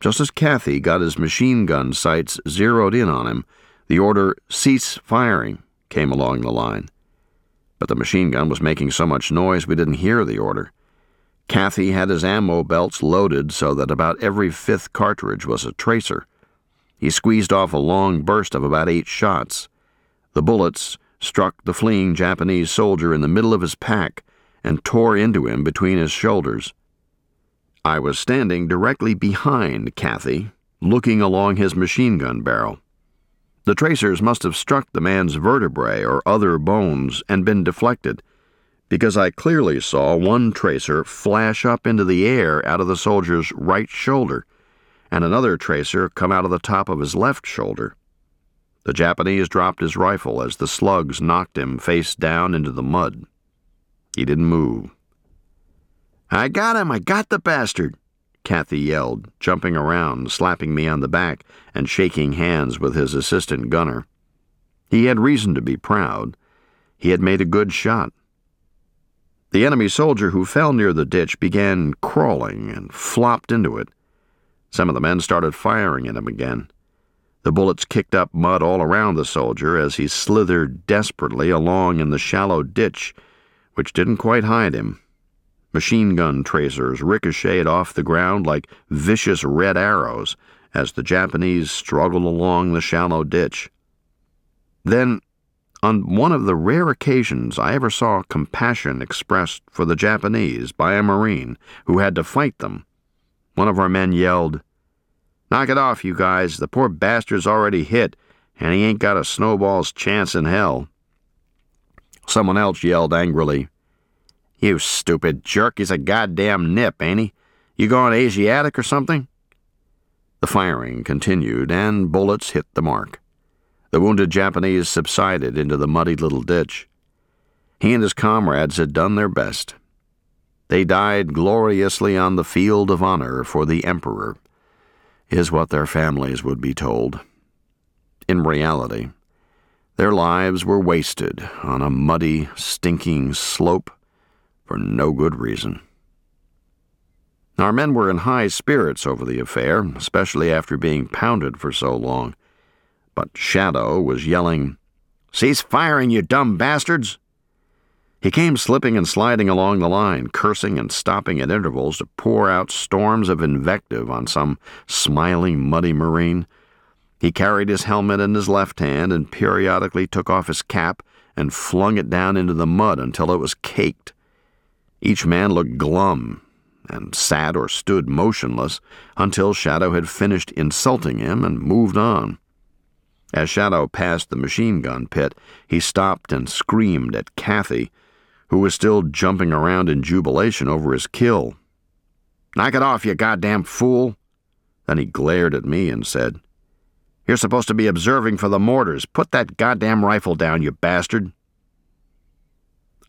Just as Kathy got his machine gun sights zeroed in on him, the order, "Cease firing," came along the line. But the machine gun was making so much noise we didn't hear the order. Kathy had his ammo belts loaded so that about every fifth cartridge was a tracer. He squeezed off a long burst of about 8 shots. The bullets struck the fleeing Japanese soldier in the middle of his pack and tore into him between his shoulders. I was standing directly behind Kathy, looking along his machine gun barrel. The tracers must have struck the man's vertebrae or other bones and been deflected, because I clearly saw one tracer flash up into the air out of the soldier's right shoulder, and another tracer come out of the top of his left shoulder. The Japanese dropped his rifle as the slugs knocked him face down into the mud. He didn't move. "I got him! I got the bastard!" Kathy yelled, jumping around, slapping me on the back, and shaking hands with his assistant gunner. He had reason to be proud. He had made a good shot. The enemy soldier who fell near the ditch began crawling and flopped into it. Some of the men started firing at him again. The bullets kicked up mud all around the soldier as he slithered desperately along in the shallow ditch, which didn't quite hide him. Machine gun tracers ricocheted off the ground like vicious red arrows as the Japanese struggled along the shallow ditch. Then, on one of the rare occasions I ever saw compassion expressed for the Japanese by a Marine who had to fight them, one of our men yelled, "Knock it off, you guys. The poor bastard's already hit, and he ain't got a snowball's chance in hell." Someone else yelled angrily, "You stupid jerk, he's a goddamn nip, ain't he? You going Asiatic or something?" The firing continued, and bullets hit the mark. The wounded Japanese subsided into the muddy little ditch. He and his comrades had done their best. They died gloriously on the field of honor for the Emperor, is what their families would be told. In reality, their lives were wasted on a muddy, stinking slope for no good reason. Our men were in high spirits over the affair, especially after being pounded for so long. But Shadow was yelling, "Cease firing, you dumb bastards!" He came slipping and sliding along the line, cursing and stopping at intervals to pour out storms of invective on some smiling, muddy Marine. He carried his helmet in his left hand and periodically took off his cap and flung it down into the mud until it was caked. Each man looked glum and sat or stood motionless until Shadow had finished insulting him and moved on. As Shadow passed the machine gun pit, he stopped and screamed at Kathy, who was still jumping around in jubilation over his kill. "Knock it off, you goddamn fool!" Then he glared at me and said, "You're supposed to be observing for the mortars. Put that goddamn rifle down, you bastard."